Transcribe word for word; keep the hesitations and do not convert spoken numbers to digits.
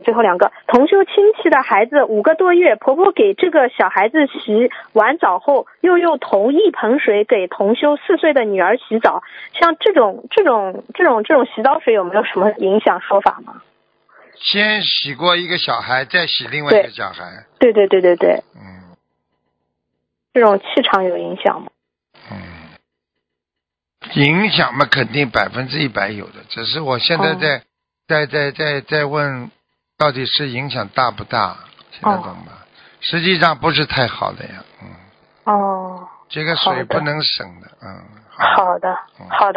最后两个，同修亲戚的孩子五个多月，婆婆给这个小孩子洗完澡后，又用同一盆水给同修四岁的女儿洗澡，像这种这种这种这种洗澡水有没有什么影响说法吗？ 先洗过一个小孩，再洗另外一个小孩。 对对对对对。 嗯。 这种气场有影响吗？ 嗯。影响嘛，肯定百分之一百有的，只是我现在在、哦、在在在在问，到底是影响大不大？听得懂吗？哦、实际上不是太好的呀，嗯。 哦。 这个水不能省的，嗯。 好的，好的。好的